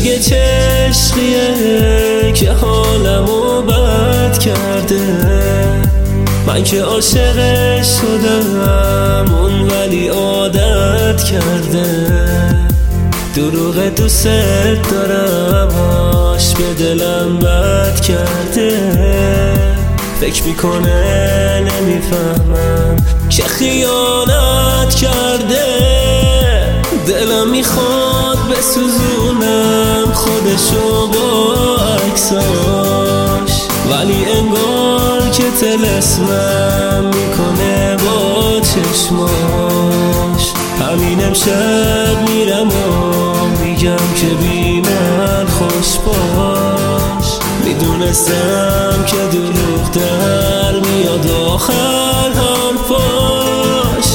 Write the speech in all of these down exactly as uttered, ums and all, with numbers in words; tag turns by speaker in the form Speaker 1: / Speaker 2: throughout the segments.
Speaker 1: دیگه چه عشقیه که حالمو بد کرده؟ من که عاشقش شدم اون ولی عادت کرده. دروغ دوست دارم آش به دلم بد کرده. فکر میکنه نمیفهمم که خیانت کرده. دلم میخواد بسوزونم خودشو با عکساش، ولی انگار که طلسمم میکنه با چشماش. همین امشب میرم و میگم که بی من خوش باش. میدونستم که دروغ در میاد آخر حرفاش.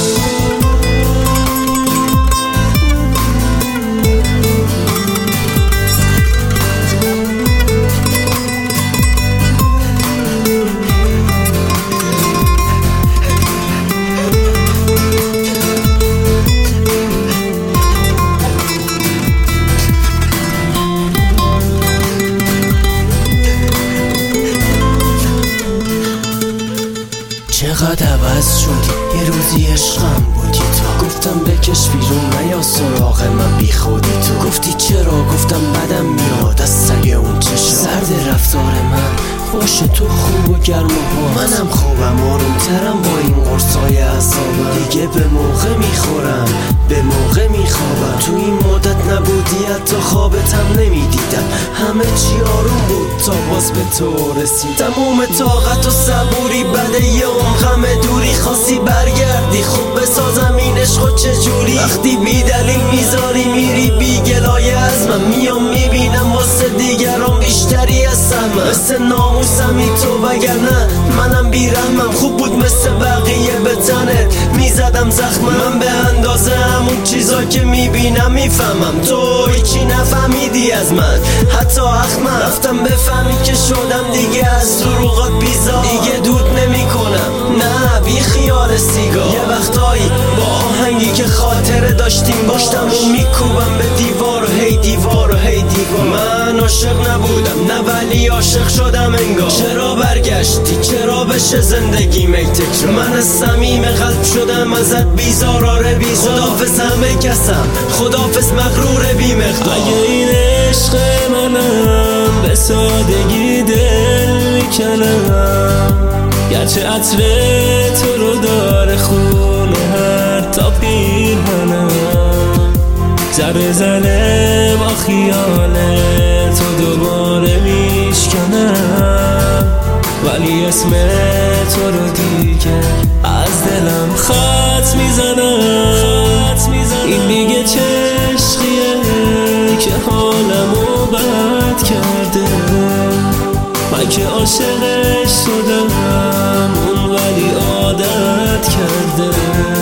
Speaker 2: چقدر عوض شدی، یه روزی عشقم بودی تو. گفتم بکش بیرون نیا سراغ من بی خودی تو. گفتی چرا؟ گفتم بدم میاد از سگ اون چشم. سرد رفتار من باشه تو خوب و گرم و باز. منم خوبم آرومترم با این قرصای اعصابم. دیگه به موقع میخورم به موقع میخوابم. تو این مدت نبودی حتی خوابتم نمیدیدم. همه چی آروم بود تا باز به تو رسید. تموم طاقت و صبوری بده یه اون غم دوری. خواستی برگردی خوب بسازم این عشق چجوری. وقتی بی دلیل میذاری میری بی گلایه از من. میام میبینم واسه دیگران بیشتری هستم من. مثل ناموسمی تو وگرنه منم بیرحمم. خوب بود مثل بقیه به تنت میزدم زخمم. من به اندازه همون چیزا که میبینم میفهمم. تو هیچی نفهمیدی از من حتی اخمم. رفتم بفهمی که شدم دیگه از دروغات بیزار. دیگه دود نمی کنم نه بی خیال سیگار. یه وقتایی با آهنگی که خاطره داشتیم باشتم و میکوبم به دیوار و هی دیوار و هی دیوار. من عاشق نبودم نه ولی عاشق شدم انگار. چرا برگشتی؟ چرا بشه زندگیم ای تکرار؟ من از صمیم قلب شدم ازت بیزار. آره بیزار. خدافظ همه کسم خدافظ مغرور بی مقدار.
Speaker 1: اگه این عشق منم به سادگی دل میکنم. گرچه عطر تو رو داره خونه هر تا پیرهنم. ذره ذره با خیال تو دوباره میشکنم. ولی اسم تو رو دیگه از دلم خط میزنم. این دیگه چه عشقیه که حالمو بد کرده؟ من که عاشقش شدم اون ولی عادت کرده.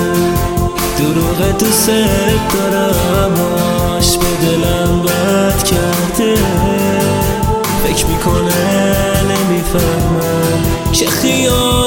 Speaker 1: دروغ دوست دارم آش به دلم بد کرده. فکر میکنه نمیفهمم که خیال